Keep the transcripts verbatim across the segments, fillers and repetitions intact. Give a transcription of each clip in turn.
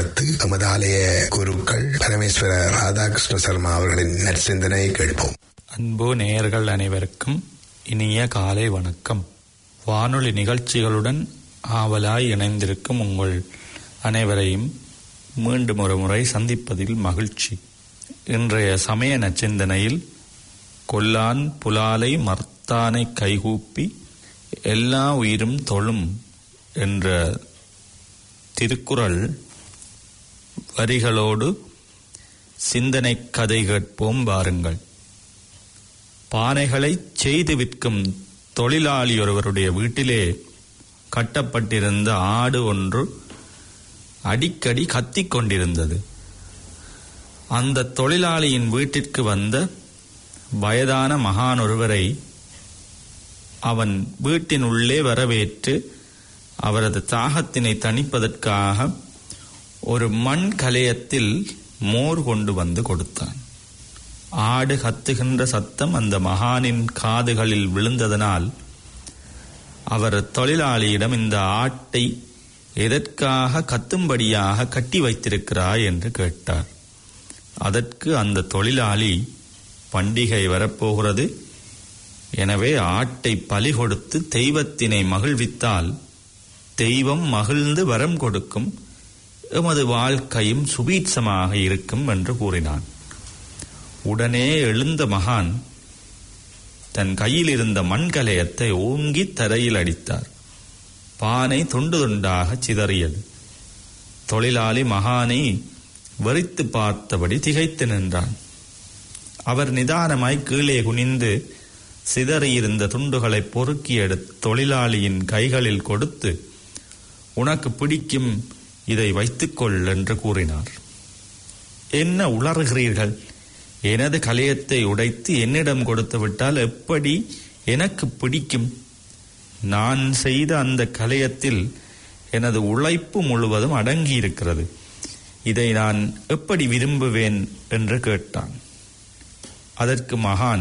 அடுத்து நமது ஆலய குருக்கள் பரமேஸ்வர ராதாகிருஷ்ண சர்மா அவர்களின் நற்சிந்தனை கேட்போம். அன்பு நேயர்கள் அனைவருக்கும் இனிய காலை வணக்கம். வானொலி நிகழ்ச்சிகளுடன் ஆவலாய் இணைந்திருக்கும் உங்கள் அனைவரையும் மீண்டும் ஒரு முறை சந்திப்பதில் மகிழ்ச்சி. இன்றைய சமய நச்சிந்தனையில் கொல்லான் புலாலை மர்த்தானை கைகூப்பி எல்லா உயிரும் தொழும் என்ற திருக்குறள் வரிகளோடு சிந்தனை கதை கேட்போம் வாருங்கள். பானைகளை செய்து விற்கும் தொழிலாளி ஒருவருடைய வீட்டிலே கட்டப்பட்டிருந்த ஆடு ஒன்று அடிக்கடி கத்திக் கொண்டிருந்தது. அந்த தொழிலாளியின் வீட்டிற்கு வந்த வயதான மகான் ஒருவரை அவன் வீட்டின் உள்ளே வரவேற்று அவரது தாகத்தினை தணிப்பதற்காக ஒரு மண் கலயத்தில் மோர் கொண்டு வந்து கொடுத்தான். ஆடு கத்துகின்ற சத்தம் அந்த மகானின் காதுகளில் விழுந்ததனால் அவர் தொழிலாளியிடம் இந்த ஆட்டை எதற்காக கத்தும்படியாக கட்டி வைத்திருக்கிறாய் என்று கேட்டார். அதற்கு அந்த தொழிலாளி, பண்டிகை வரப்போகிறது, எனவே ஆட்டை பலி கொடுத்து தெய்வத்தினை மகிழ்வித்தால் தெய்வம் மகிழ்ந்து வரம் கொடுக்கும், எமது வாழ்க்கையும் சுபீட்சமாக இருக்கும் என்று கூறினான். உடனே எழுந்த மகான் தன் கையில் இருந்த மண்கலயத்தை ஓங்கி தரையில் அடித்தார். பானை துண்டு துண்டாக சிதறியது. தொழிலாளி மகானை வெறித்து பார்த்தபடி திகைத்து நின்றான். அவர் நிதானமாய் கீழே குனிந்து சிதறியிருந்த துண்டுகளை பொறுக்கி எடுத்து தொழிலாளியின் கைகளில் கொடுத்து, உனக்கு பிடிக்கும், இதை வைத்துக்கொள் என்று கூறினார். என்ன உளறுகிறீர்கள்? எனது கலயத்தை உடைத்து என்னிடம் கொடுத்து விட்டால் எப்படி எனக்கு பிடிக்கும்? நான் செய்த அந்த கலயத்தில் எனது உழைப்பு முழுவதும் அடங்கியிருக்கிறது. இதை நான் எப்படி விரும்புவேன் என்று கேட்டான். அதற்கு மகான்,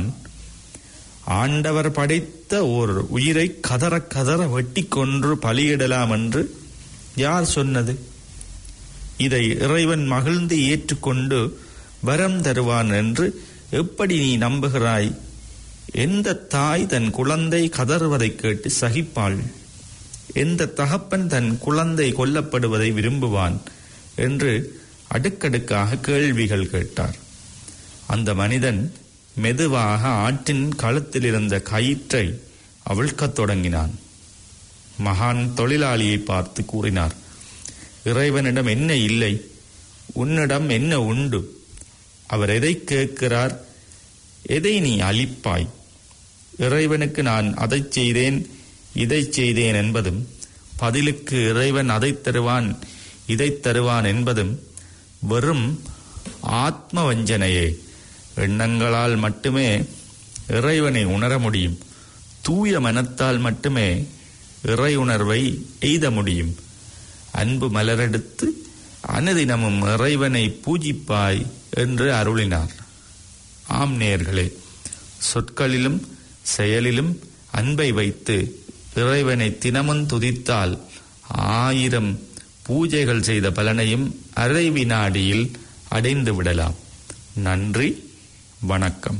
ஆண்டவர் படைத்த ஓர் உயிரை கதற கதற வெட்டி கொன்று பலியிடலாம் என்று யார் சொன்னது? இதை இறைவன் மகிழ்ந்து ஏற்றுக்கொண்டு வரம் தருவான் என்று எப்படி நீ நம்புகிறாய்? எந்த தாய் தன் குழந்தை கதறுவதை கேட்டு சகிப்பாள்? எந்த தகப்பன் தன் குழந்தை கொல்லப்படுவதை விரும்புவான் என்று அடுக்கடுக்காக கேள்விகள் கேட்டார். அந்த மனிதன் மெதுவாக ஆட்டின் கழுத்தில் இருந்த கயிற்றை அவிழ்க்கத் தொடங்கினான். மகான் தொழிலாளியை பார்த்து கூறினார், இறைவனிடம் என்ன இல்லை, உன்னிடம் என்ன உண்டு? அவர் எதை கேட்கிறார்? எதை நீ அளிப்பாய்? இறைவனுக்கு நான் அதை செய்தேன், இதை செய்தேன் என்பதும், பதிலுக்கு இறைவன் அதை தருவான், இதை தருவான் என்பதும் வெறும் ஆத்ம வஞ்சனையே. எண்ணங்களால் மட்டுமே இறைவனை உணர முடியும். தூய மனத்தால் மட்டுமே இறை உணர்வை எய்த முடியும். அன்பு மலரெடுத்து அனுதினமும் இறைவனை பூஜிப்பாய் என்று அருளினார். ஆம் நேயர்களே, சொற்களிலும் செயலிலும் அன்பை வைத்து இறைவனை தினமும் துதித்தால் ஆயிரம் பூஜைகள் செய்த பலனையும் அரை வினாடியில் அடைந்து விடலாம். நன்றி, வணக்கம்.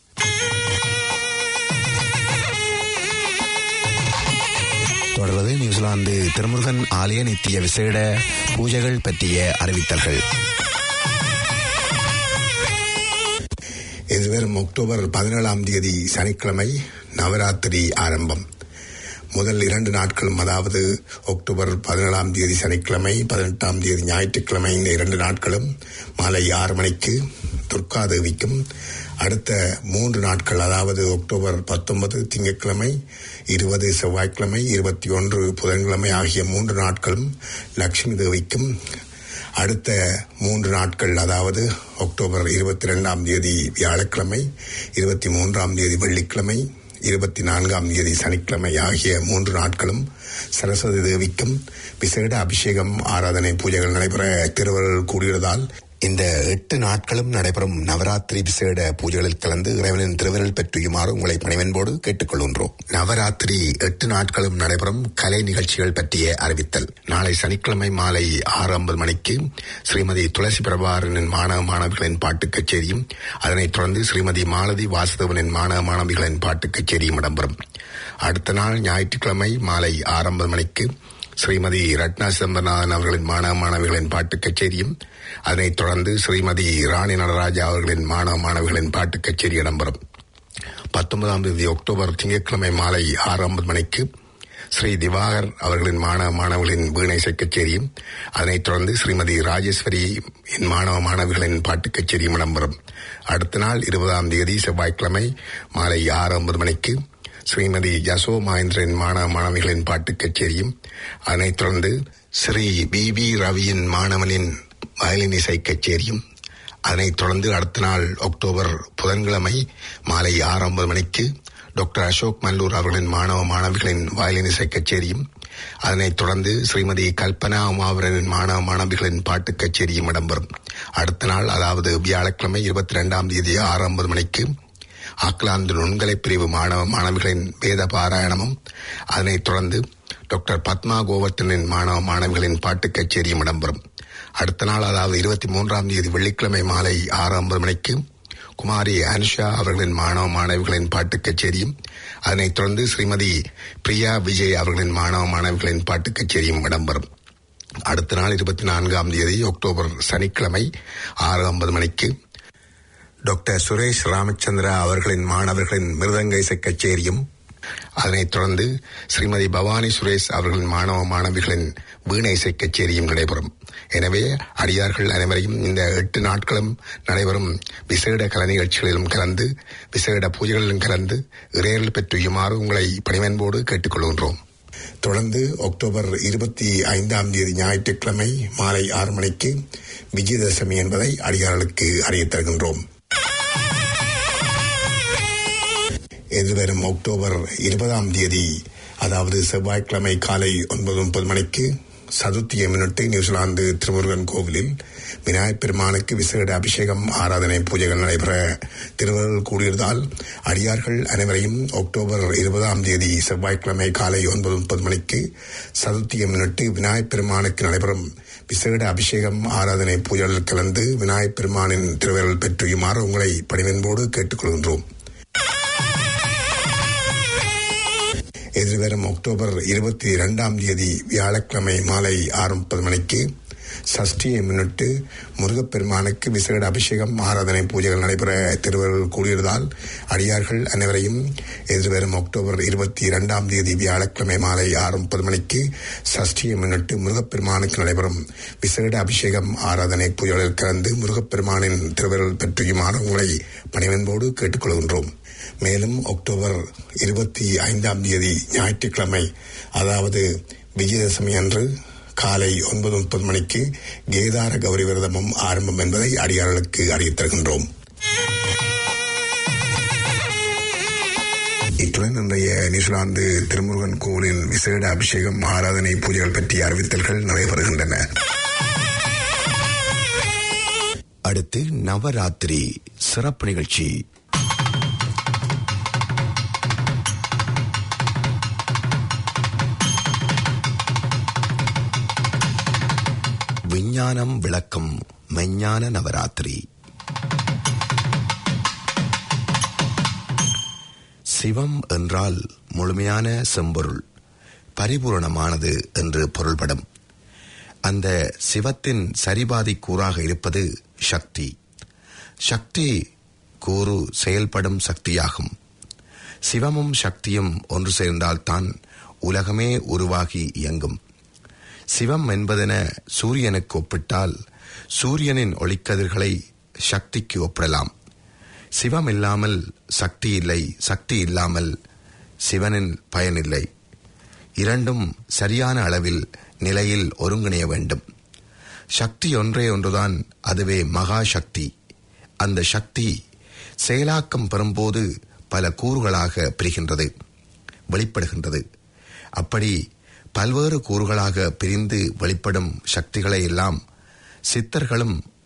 தொடர்வது நியூசிலாந்து திருமுருகன் ஆலய நித்திய விசேட பூஜைகள் பற்றிய அறிவித்தல்கள். எதிர்வரும் அக்டோபர் பதினேழாம் தேதி சனிக்கிழமை நவராத்திரி ஆரம்பம். முதல் இரண்டு நாட்களும், அதாவது அக்டோபர் பதினேழாம் தேதி சனிக்கிழமை, பதினெட்டாம் தேதி ஞாயிற்றுக்கிழமை, இந்த இரண்டு நாட்களும் மாலை ஆறு மணிக்கு துர்கா தேவிக்கும், அடுத்த மூன்று நாட்கள், அதாவது அக்டோபர் பத்தொன்பது திங்கட்கிழமை, இருபது செவ்வாய்க்கிழமை, இருபத்தி ஒன்று புதன்கிழமை ஆகிய மூன்று நாட்களும் லட்சுமி தேவிக்கும், அடுத்த மூன்று நாட்கள், அதாவது அக்டோபர் இருபத்தி இரண்டாம் தேதி வியாழக்கிழமை, இருபத்தி மூன்றாம் தேதி வெள்ளிக்கிழமை, இருபத்தி நான்காம் தேதி சனிக்கிழமை ஆகிய மூன்று நாட்களும் சரஸ்வதி தேவிக்கும் விசேட அபிஷேகம், ஆராதனை, பூஜைகள் நடைபெற திருவருள் கூடியதால் இந்த எட்டு நாட்களும் நடைபெறும் நவராத்திரி விசேட பூஜைகளில் கலந்து இறைவனின் திருவிரல் பெற்றுயுமாறு உங்களை பணிவன்போடு கேட்டுக்கொள்கின்றோம். நவராத்திரி எட்டு நாட்களும் நடைபெறும் கலை நிகழ்ச்சிகள் பற்றிய அறிவித்தல். நாளை சனிக்கிழமை மாலை ஆறு ஐம்பது மணிக்கு ஸ்ரீமதி துளசி பிரபாகரனின் மாணவ மாணவிகளின் பாட்டு கச்சேரியும், அதனைத் தொடர்ந்து ஸ்ரீமதி மாலதி வாசுதேவனின் மாணவ மாணவிகளின் பாட்டு கச்சேரியும் இடம்பெறும். அடுத்த நாள் ஞாயிற்றுக்கிழமை மாலை ஆறு ஐம்பது மணிக்கு ஸ்ரீமதி ரத்னா சிதம்பரநாதன் அவர்களின் மாணவ மாணவிகளின் பாட்டு கச்சேரியும், அதனைத் தொடர்ந்து ஸ்ரீமதி ராணி நடராஜா அவர்களின் மாணவ மாணவிகளின் பாட்டு கச்சேரி இடம்பெறும். பத்தொன்பதாம் தேதி அக்டோபர் திங்கட்கிழமை மாலை ஆறு ஐம்பது மணிக்கு ஸ்ரீ திவாகர் அவர்களின் மாணவ மாணவிகளின் வீணை இசை கச்சேரியும், அதனைத் தொடர்ந்து ஸ்ரீமதி ராஜேஸ்வரி மாணவ மாணவிகளின் பாட்டு கச்சேரியும் இடம்பெறும். அடுத்த நாள் இருபதாம் தேதி செவ்வாய்க்கிழமை மாலை ஆறு ஐம்பது மணிக்கு ஸ்ரீமதி ஜசோ மகேந்திரன் மாணவ மாணவிகளின் பாட்டு கச்சேரியும், அதனைத் தொடர்ந்து ஸ்ரீ பி வி ரவியின் மாணவனின் வயலின் இசை கச்சேரியும், அதனைத் தொடர்ந்து அடுத்த நாள் அக்டோபர் புதன்கிழமை மாலை ஆறு ஐம்பது மணிக்கு டாக்டர் அசோக் மல்லூர் அவர்களின் மாணவ மாணவிகளின் வயலின் இசை கச்சேரியும், அதனைத் தொடர்ந்து ஸ்ரீமதி கல்பனா உமாவரனின் மாணவ மாணவிகளின் பாட்டு கச்சேரியும் இடம்பெறும். அடுத்த நாள் அதாவது வியாழக்கிழமை இருபத்தி இரண்டாம் தேதி ஆறு ஐம்பது மணிக்கு ஆக்லாந்து நுண்கலை பிரிவு மாணவ மாணவிகளின் வேத பாராயணமும், அதனைத் தொடர்ந்து டாக்டர் பத்மா கோவர்த்தனின் மாணவ மாணவிகளின் பாட்டு கச்சேரியும் இடம்பெறும். அடுத்த நாள் அதாவது இருபத்தி மூன்றாம் தேதி வெள்ளிக்கிழமை மாலை ஆறு ஐம்பது மணிக்கு குமாரி அனுஷா அவர்களின் மாணவ மாணவிகளின் பாட்டு கச்சேரியும், அதனைத் தொடர்ந்து ஸ்ரீமதி பிரியா விஜய் அவர்களின் மாணவ மாணவிகளின் பாட்டு கச்சேரியும் இடம்பெறும். அடுத்த நாள் இருபத்தி நான்காம் தேதி அக்டோபர் சனிக்கிழமை ஆறு ஐம்பது மணிக்கு டாக்டர் சுரேஷ் ராமச்சந்திரா அவர்களின் மாணவர்களின் மிருதங்க இசை கச்சேரியும், அதனைத் தொடர்ந்து ஸ்ரீமதி பவானி சுரேஷ் அவர்களின் மாணவ மாணவிகளின் வீணை இசை கச்சேரியும் நடைபெறும். எனவே அடியார்கள் அனைவரையும் இந்த எட்டு நாட்களும் நடைபெறும் விசேட கலை நிகழ்ச்சிகளிலும் கலந்து விசேட பூஜைகளிலும் கலந்து இறையருள் பெற்றுயுமாறு உங்களை பணிவன்போடு கேட்டுக்கொள்கின்றோம். தொடர்ந்து அக்டோபர் இருபத்தி ஐந்தாம் தேதி ஞாயிற்றுக்கிழமை மாலை ஆறு மணிக்கு விஜயதசமி என்பதை அடியார்களுக்கு அறியத் தருகின்றோம். எதிர்வரும் அக்டோபர் இருபதாம் தேதி அதாவது செவ்வாய்க்கிழமை காலை ஒன்பது முப்பது மணிக்கு சதுர்த்தியை முன்னிட்டு நியூசிலாந்து திருமுருகன் கோவிலில் விநாயகப் பெருமானுக்கு விசேட அபிஷேகம் ஆராதனை பூஜைகள் நடைபெற திருவருள் கூடியிருந்தால் அடியார்கள் அனைவரையும் அக்டோபர் இருபதாம் தேதி செவ்வாய்க்கிழமை காலை ஒன்பது முப்பது மணிக்கு சதுர்த்தியை முன்னிட்டு விநாயகப் பெருமானுக்கு நடைபெறும் விசேட அபிஷேகம் ஆராதனை பூஜைகளில் கலந்து விநாயகப் பெருமானின் திருவருள் பெற்றுயுமாறு உங்களை பணிவன்போடு கேட்டுக்கொள்கின்றோம். எதிர்வரும் அக்டோபர் இருபத்தி இரண்டாம் தேதி வியாழக்கிழமை மாலை ஆறு முப்பது மணிக்கு சஷ்டியை முன்னிட்டு முருகப்பெருமானுக்கு விசேட அபிஷேகம் ஆராதனை பூஜைகள் நடைபெற திருவருள் கூடியிருந்தால் அடியார்கள் அனைவரையும் எதிர்வரும் அக்டோபர் இருபத்தி இரண்டாம் தேதி வியாழக்கிழமை மாலை ஆறு முப்பது மணிக்கு சஷ்டியை முன்னிட்டு முருகப்பெருமானுக்கு நடைபெறும் விசேட அபிஷேகம் ஆராதனை பூஜைகளில் கலந்து முருகப்பெருமானின் திருவருள் பெற்றுயுமாறு உங்களை பணிவன்போடு கேட்டுக்கொள்கின்றோம். மேலும் அக்டோபர் இருபத்தி ஐந்தாம் தேதி ஞாயிற்றுக்கிழமை அதாவது விஜயதசமி அன்று காலை ஒன்பது முப்பது மணிக்கு கேதார கௌரி விரதமும் ஆரம்பம் என்பதை அடியார்களுக்கு அறிவித் தருகின்றோம். இத்துடன் இன்றைய நியூசிலாந்து திருமுருகன் கோவிலின் விசேட அபிஷேகம் ஆராதனை பூஜைகள் பற்றிய அறிவித்தல்கள் நடைபெறுகின்றன. அடுத்து நவராத்திரி சிறப்பு நிகழ்ச்சி. விஞ்ஞானம் விளக்கம் மெஞ்ஞான நவராத்திரி. சிவம் என்றால் முழுமையான செம்பொருள், பரிபூரணமானது என்று பொருள்படும். அந்த சிவத்தின் சரிபாதி கூறாக இருப்பது சக்தி. சக்தி கூறு செயல்படும் சக்தியாகும். சிவமும் சக்தியும் ஒன்று சேர்ந்தால்தான் உலகமே உருவாகி இயங்கும். சிவம் என்பதென சூரியனுக்கு ஒப்பிட்டால் சூரியனின் ஒளிக்கதிர்களை சக்திக்கு ஒப்பிடலாம். சிவம் இல்லாமல் சக்தி இல்லை, சக்தி இல்லாமல் சிவனின் பயனில்லை. இரண்டும் சரியான அளவில் நிலையில் ஒருங்கிணைய வேண்டும். சக்தி ஒன்றே ஒன்றுதான், அதுவே மகா சக்தி. அந்த சக்தி செயலாக்கம் பெறும்போது பல கூறுகளாக பிரிகின்றது, வெளிப்படுகின்றது. அப்படி பல்வேறு கூறுகளாக பிரிந்து வெளிப்படும் சக்திகளை எல்லாம் சித்தர்களும்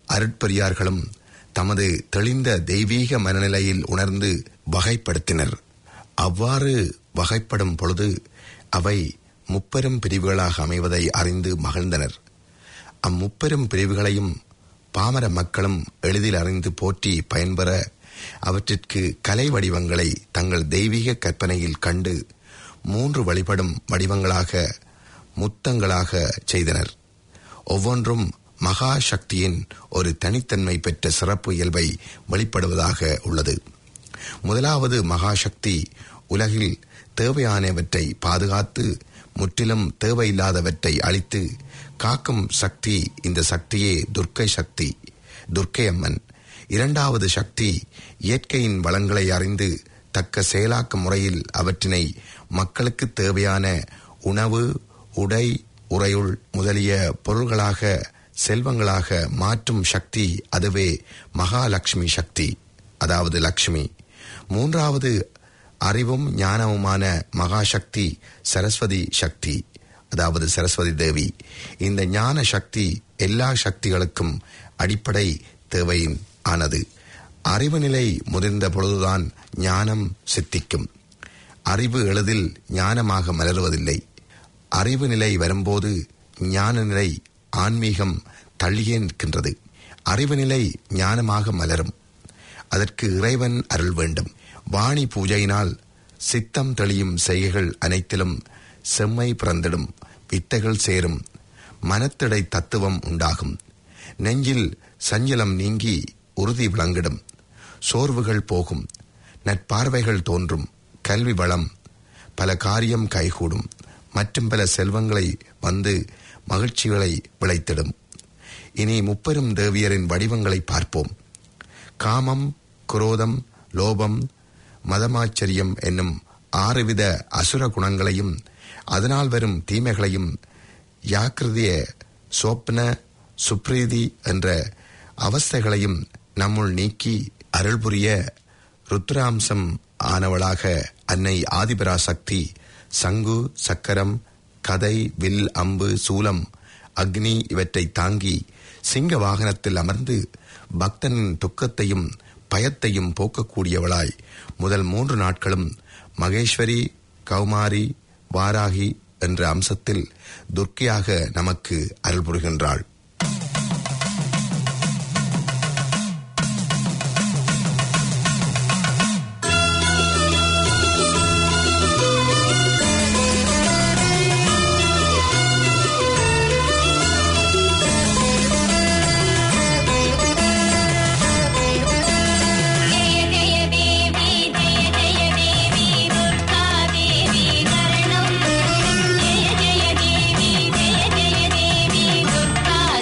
அருட்பெரியார்களும் தமது தெளிந்த தெய்வீக மனநிலையில் உணர்ந்து வகைப்படுத்தினர். அவ்வாறு வகைப்படும் பொழுது அவை முப்பெரும் பிரிவுகளாக அமைவதை அறிந்து மகிழ்ந்தனர். அம்முப்பெரும் பிரிவுகளையும் பாமர மக்களும் எளிதில் அறிந்து போற்றி பயன்பெற அவற்றிற்கு கலை வடிவங்களை தங்கள் தெய்வீக கற்பனையில் கண்டு மூன்று வழிபடும் வடிவங்களாக முத்தங்களாக செய்தனர். ஒவ்வொன்றும் மகா சக்தியின் ஒரு தனித்தன்மை பெற்ற சிறப்பு இயல்பை வெளிப்படுவதாக உள்ளது. முதலாவது மகாசக்தி உலகில் தேவையானவற்றை பாதுகாத்து முற்றிலும் தேவையில்லாதவற்றை அழித்து காக்கும் சக்தி. இந்த சக்தியே துர்க்கை சக்தி, துர்க்கை அம்மன். இரண்டாவது சக்தி இயற்கையின் வளங்களை அறிந்து தக்க செயலாக்க முறையில் அவற்றினை மக்களுக்கு தேவையான உணவு, உடை, உறையுள் முதலிய பொருள்களாக, செல்வங்களாக மாற்றும் சக்தி. அதுவே மகாலட்சுமி சக்தி, அதாவது லட்சுமி. மூன்றாவது அறிவும் ஞானமுமான மகாசக்தி சரஸ்வதி சக்தி, அதாவது சரஸ்வதி தேவி. இந்த ஞான சக்தி எல்லா சக்திகளுக்கும் அடிப்படை தேவையின் ஆனது. அறிவு நிலை முதிர்ந்த பொழுதுதான் ஞானம் சித்திக்கும். அறிவு எளிதில் ஞானமாக மலருவதில்லை. அறிவு நிலை வரும்போது ஞான நிலை, ஆன்மீகம் தள்ளியே நிற்கின்றது. அறிவு நிலை ஞானமாக மலரும். அதற்கு இறைவன் அருள் வேண்டும். வாணி பூஜையினால் சித்தம் தெளியும் செய்கைகள் அனைத்திலும் செம்மை பிறந்திடும், வித்தைகள் சேரும், மனத்திடை தத்துவம் உண்டாகும், நெஞ்சில் சஞ்சலம் நீங்கி உறுதி விளங்கிடும், சோர்வுகள் போகும், நட்பார்வைகள் தோன்றும், கல்வி வளம், பல காரியம் கைகூடும், மற்றும் பல செல்வங்களை வந்து மகிழ்ச்சிகளை விளைத்திடும். இனி முப்பெரும் தேவியரின் வடிவங்களை பார்ப்போம். காமம், குரோதம், லோபம், மதமாச்சரியம் என்னும் ஆறுவித அசுர குணங்களையும் அதனால் வரும் தீமைகளையும் யாக்கிருதிய, சோப்ன, சுப்ரீதி என்ற அவஸ்தைகளையும் நம்முள் நீக்கி அருள் புரிய ருத்ராம்சம் ஆனவளாக அன்னை ஆதிபராசக்தி சங்கு, சக்கரம், கதை, வில், அம்பு, சூலம், அக்னி இவற்றை தாங்கி சிங்க வாகனத்தில் அமர்ந்து பக்தனின் துக்கத்தையும் பயத்தையும் போக்கக்கூடியவளாய் முதல் மூன்று நாட்களும் மகேஸ்வரி, கௌமாரி, வாராகி என்ற அம்சத்தில் துர்க்கையாக நமக்கு அருள் புரிகின்றாள். Durga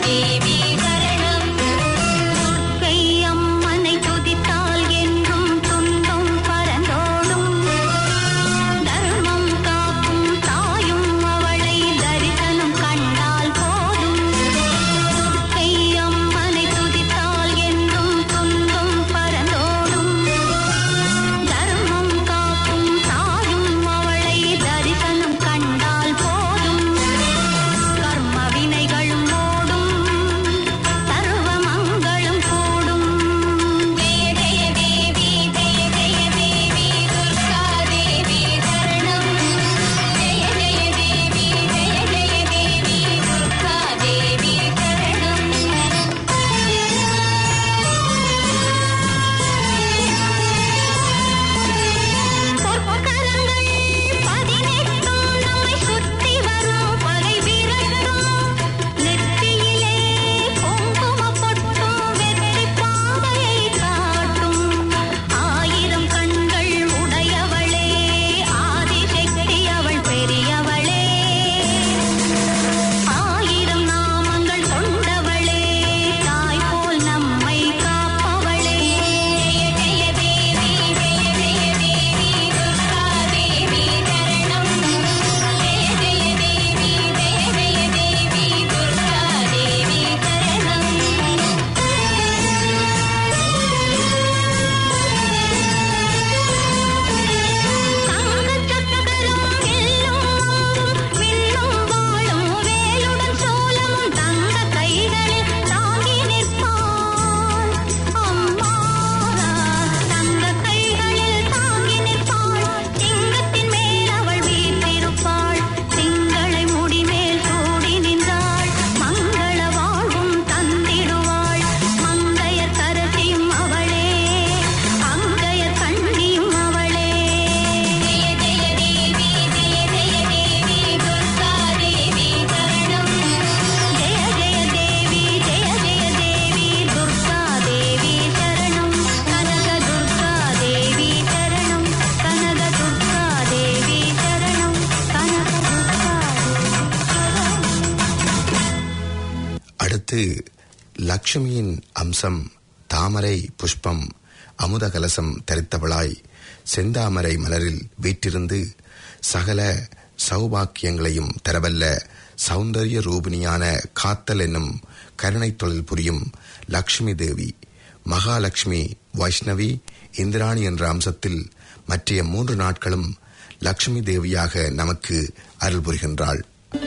அடுத்து லக்ஷ்மியின் அம்சம் தாமரை புஷ்பம் அமுத கலசம் தரித்தவளாய் செந்தாமரை மலரில் வீற்றிருந்து சகல சௌபாக்கியங்களையும் தரவல்ல சௌந்தரிய ரூபிணியான காத்தல் என்னும் கருணை தொழில் புரியும் லக்ஷ்மி தேவி மகாலட்சுமி வைஷ்ணவி இந்திராணி என்ற அம்சத்தில் மற்றைய மூன்று நாட்களும் லக்ஷ்மி தேவியாக நமக்கு அருள் புரிகின்றாள்.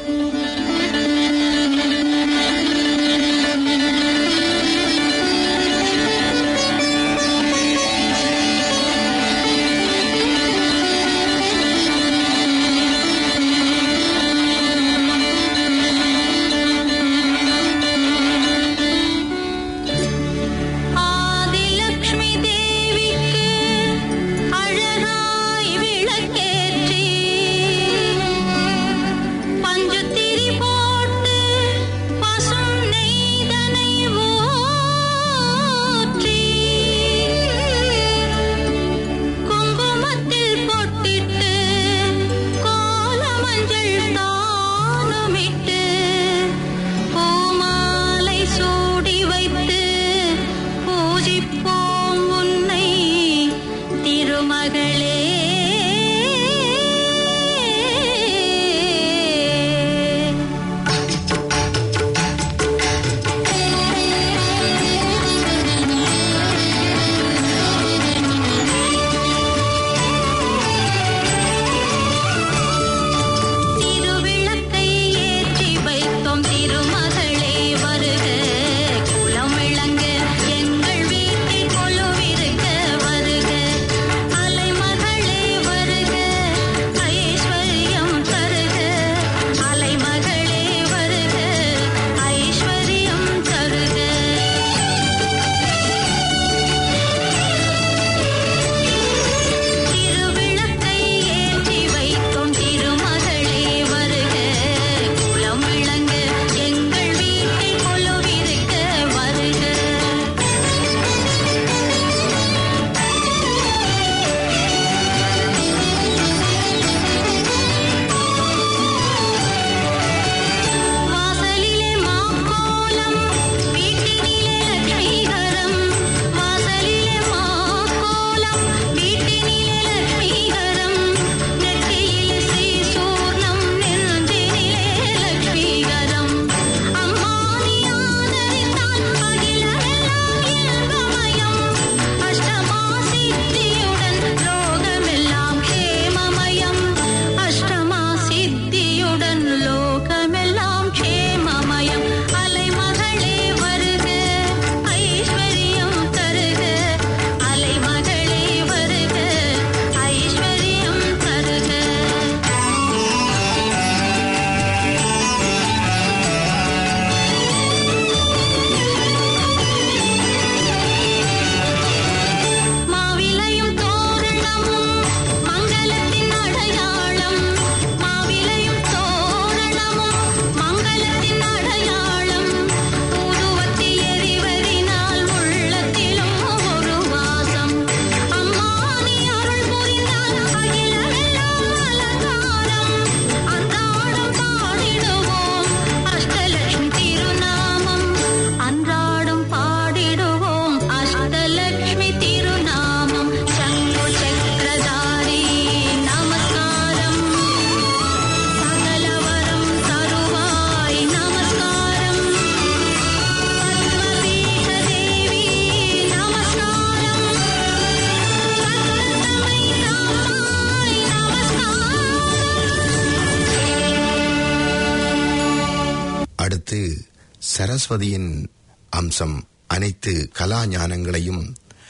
சரஸ்வதியின் அம்சம் அனைத்து கலா ஞானங்களையும்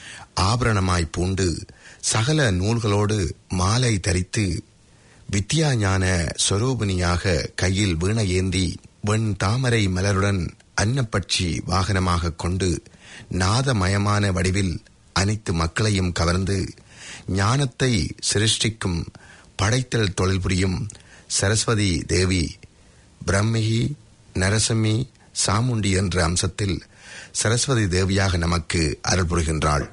ஆபரணமாய் பூண்டு சகல நூல்களோடு மாலை தரித்து வித்யா ஞான ஸ்வரூபிணியாக கையில் வீணை ஏந்தி வெண் தாமரை மலருடன் அன்னப்பட்சி வாகனமாக கொண்டு நாதமயமான வடிவில் அனைத்து மக்களையும் கவர்ந்து ஞானத்தை சிருஷ்டிக்கும் படைத்தல் தொழில் புரியும் சரஸ்வதி தேவி பிரம்மிகி நரசிம்மி சாமுண்டி என்ற அம்சத்தில் சரஸ்வதி தேவியாக நமக்கு அருள் புரிகின்றாள்.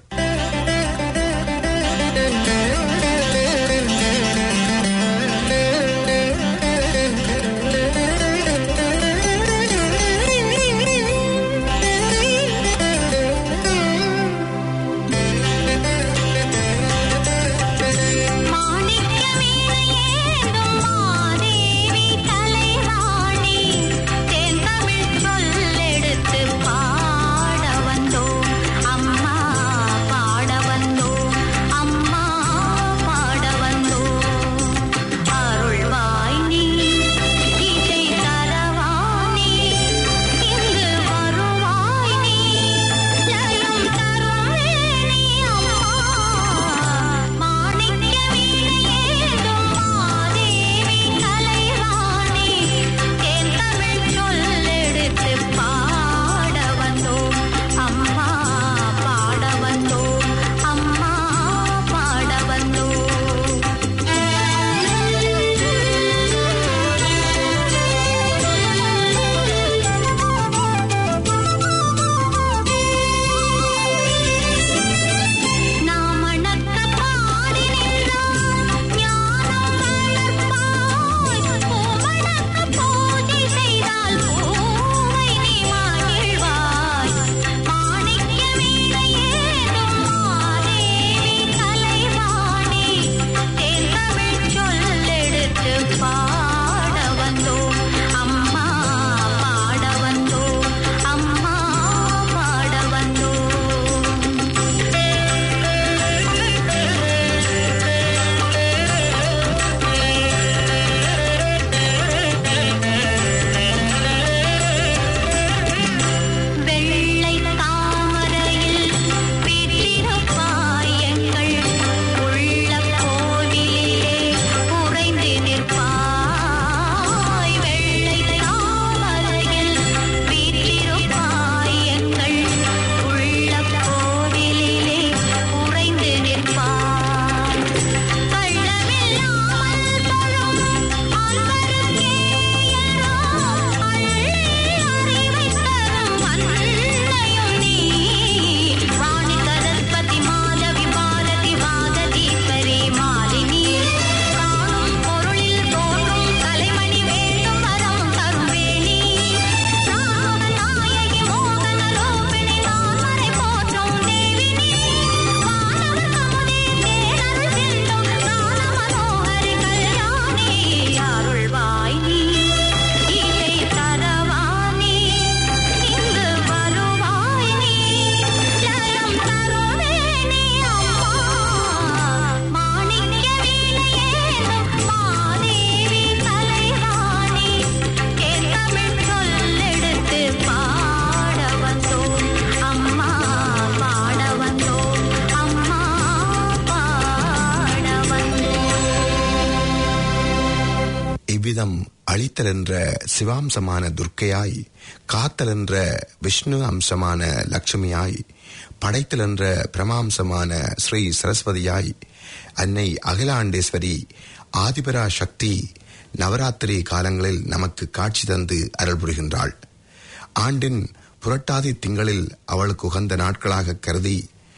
இவ்விதம் அழித்தல் என்ற சிவாம்சமான துர்க்கையாய், காத்தல் என்ற விஷ்ணு அம்சமான லட்சுமியாய், படைத்தல் என்ற பிரமாம்சமான ஸ்ரீ சரஸ்வதியாய், அன்னை அகிலாண்டேஸ்வரி ஆதிபரா சக்தி நவராத்திரி காலங்களில் நமக்கு காட்சி தந்து அருள் புரிகின்றாள். ஆண்டின் புரட்டாதி திங்களில் அவளுக்கு உகந்த நாட்களாக கருதி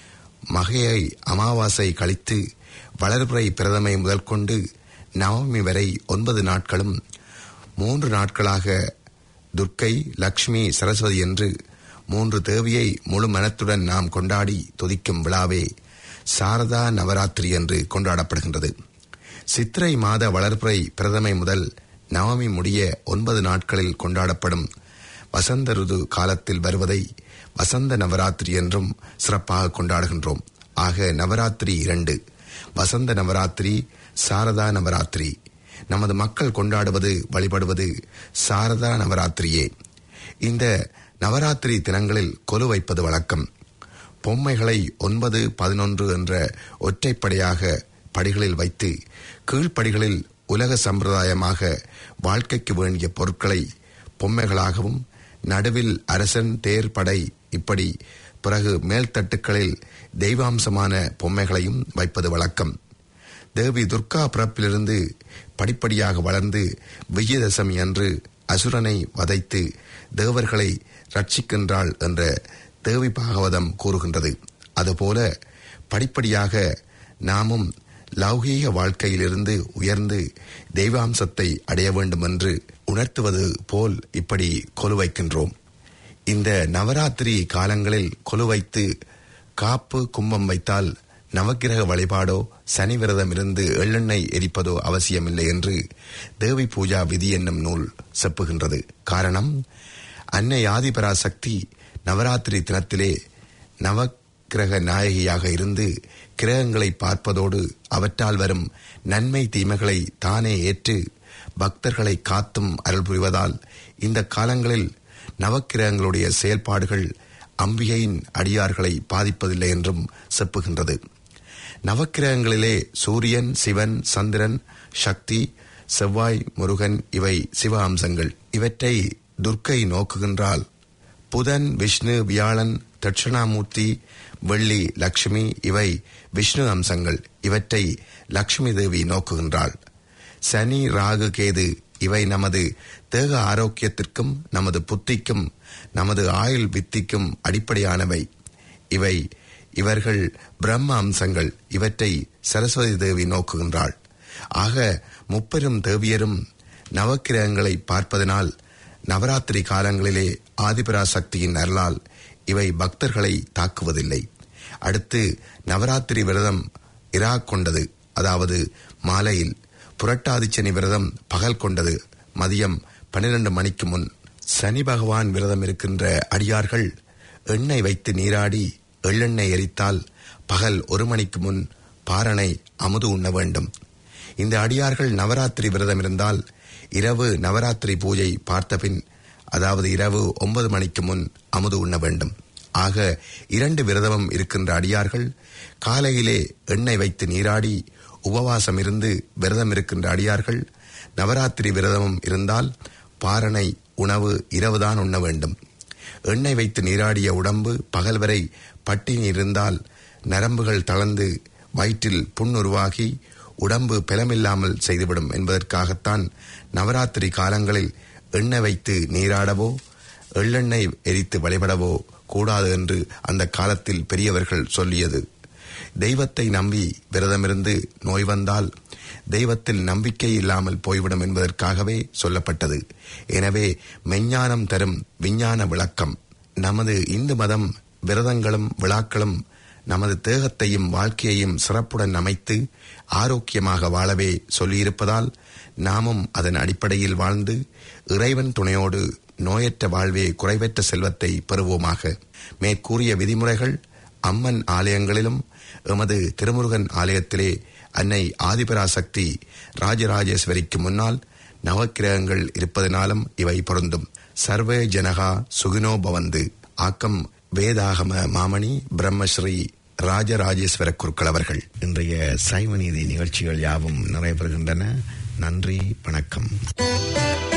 மகையை அமாவாசை கழித்து வளர்பிறை பிரதமை முதல் கொண்டு நவமி வரை ஒன்பது நாட்களும் மூன்று நாட்களாக துர்க்கை, லக்ஷ்மி, சரஸ்வதி என்று மூன்று தேவியை முழு மனத்துடன் நாம் கொண்டாடி துதிக்கும் விழாவே சாரதா நவராத்திரி என்று கொண்டாடப்படுகின்றது. சித்திரை மாத வளர்பிறை பிரதமை முதல் நவமி முடிய ஒன்பது நாட்களில் கொண்டாடப்படும் வசந்த ருது காலத்தில் வருவதை வசந்த நவராத்திரி என்றும் சிறப்பாக கொண்டாடுகின்றோம். ஆக நவராத்திரி இரண்டு, வசந்த நவராத்திரி, சாரதா நவராத்திரி. நமது மக்கள் கொண்டாடுவது, வழிபடுவது சாரதா நவராத்திரியே. இந்த நவராத்திரி தினங்களில் கொலு வைப்பது வழக்கம். பொம்மைகளை ஒன்பது பதினொன்று என்ற ஒற்றைப்படையாக படிகளில் வைத்து கீழ்ப்படிகளில் உலக சம்பிரதாயமாக வாழ்க்கைக்கு வேண்டிய பொருட்களை பொம்மைகளாகவும், நடுவில் அரசன், தேர், படை, இப்படி பிறகு மேல்தட்டுக்களில் தெய்வாம்சமான பொம்மைகளையும் வைப்பது வழக்கம். தேவி துர்கா பிறப்பிலிருந்து படிப்படியாக வளர்ந்து விஜயதசமி அன்று அசுரனை வதைத்து தேவர்களை ரட்சிக்கின்றாள் என்ற தேவி பாகவதம் கூறுகின்றது. அதுபோல படிப்படியாக நாமும் லௌகீக வாழ்க்கையிலிருந்து உயர்ந்து தெய்வாம்சத்தை அடைய வேண்டும் என்று உணர்த்துவது போல் இப்படி கொலு வைக்கின்றோம். இந்த நவராத்திரி காலங்களில் கொலு வைத்து காப்பு கும்பம் வைத்தால் நவக்கிரக வழிபாடோ சனி விரதம் இருந்து எள்ளெண்ணெய் எரிப்பதோ அவசியமில்லை என்று தேவி பூஜா விதி என்னும் நூல் செப்புகின்றது. காரணம், அன்னை ஆதிபராசக்தி நவராத்திரி தினத்திலே நவக்கிரக நாயகியாக இருந்து கிரகங்களை பார்ப்பதோடு அவற்றால் வரும் நன்மை தீமைகளை தானே ஏற்று பக்தர்களை காத்தும் அருள் புரிவதால் இந்த காலங்களில் நவக்கிரகங்களுடைய செயல்பாடுகள் அம்பிகையின் அடியார்களை பாதிப்பதில்லை என்றும் செப்புகின்றது. நவக்கிரகங்களிலே சூரியன், சிவன், சந்திரன், சக்தி, செவ்வாய், முருகன் இவை சிவ அம்சங்கள். இவற்றை துர்க்கை நோக்குகின்றாள். புதன், விஷ்ணு, வியாழன், தட்சிணாமூர்த்தி, வெள்ளி, லட்சுமி இவை விஷ்ணு அம்சங்கள். இவற்றை லட்சுமி தேவி நோக்குகின்றாள். சனி, ராகு, கேது இவை நமது தேக ஆரோக்கியத்திற்கும் நமது புத்திக்கும் நமது ஆயுள் வித்திக்கும் அடிப்படையானவை. இவை இவர்கள் பிரம்ம அம்சங்கள். இவற்றை சரஸ்வதி தேவி நோக்குகின்றாள். ஆக முப்பெரும் தேவியரும் நவக்கிரகங்களை பார்ப்பதனால் நவராத்திரி காலங்களிலே ஆதிபராசக்தியின் அருளால் இவை பக்தர்களை தாக்குவதில்லை. அடுத்து நவராத்திரி விரதம் இரா கொண்டது, அதாவது மாலையில். புரட்டாதிச்சனி விரதம் பகல் கொண்டது, மதியம் பன்னிரண்டு மணிக்கு முன். சனி பகவான் விரதம் இருக்கின்ற அடியார்கள் எண்ணெய் வைத்து நீராடி எள்ளெண்ணெய் எரித்தால் பகல் ஒரு மணிக்கு முன் பாரணை அமுது உண்ண வேண்டும். இந்த அடியார்கள் நவராத்திரி விரதம் இருந்தால் இரவு நவராத்திரி பூஜை பார்த்த பின், அதாவது இரவு ஒன்பது மணிக்கு முன் அமுது உண்ண வேண்டும். ஆக இரண்டு விரதமும் இருக்கின்ற அடியார்கள் காலையிலே எண்ணெய் வைத்து நீராடி உபவாசம் இருந்து விரதம் இருக்கின்ற அடியார்கள் நவராத்திரி விரதமும் இருந்தால் பாரணை உணவு இரவுதான் உண்ண வேண்டும். எண்ணெய் வைத்து நீராடிய உடம்பு பகல் வரை பட்டினி இருந்தால் நரம்புகள் தளர்ந்து வயிற்றில் புண் உருவாகி உடம்பு பலமில்லாமல் செய்துவிடும் என்பதற்காகத்தான் நவராத்திரி காலங்களில் எண்ணெய் வைத்து நீராடவோ எள்ளெண்ணெய் எரித்து வழிபடவோ கூடாது என்று அந்த காலத்தில் பெரியவர்கள் சொல்லியது. தெய்வத்தை நம்பி விரதமிருந்து நோய் வந்தால் தெய்வத்தில் நம்பிக்கை இல்லாமல் போய்விடும் என்பதற்காகவே சொல்லப்பட்டது. எனவே மெஞ்ஞானம் தரும் விஞ்ஞான விளக்கம். நமது இந்து மதம் விரதங்களும் விழாக்களும் நமது தேகத்தையும் வாழ்க்கையையும் சிறப்புடன் அமைத்து ஆரோக்கியமாக வாழவே சொல்லியிருப்பதால் நாமும் அதன் அடிப்படையில் வாழ்ந்து இறைவன் துணையோடு நோயற்ற வாழ்வே குறைவற்ற செல்வத்தை பெறுவோமாக. மேற்கூறிய விதிமுறைகள் அம்மன் ஆலயங்களிலும் எமது திருமுருகன் ஆலயத்திலே அன்னை ஆதிபராசக்தி ராஜராஜேஸ்வரிக்கு முன்னால் நவக்கிரகங்கள் இருப்பதனாலும் இவை பொருந்தும். சர்வே ஜனகா சுகினோ பவந்து. ஆக்கம் வேதாகம மாமணி பிரம்மஸ்ரீ ராஜராஜேஸ்வர குருக்கள் அவர்கள். இன்றைய சைவநீதி நிகழ்ச்சிகள் யாவும் நிறைவேறுகின்றன. நன்றி, வணக்கம்.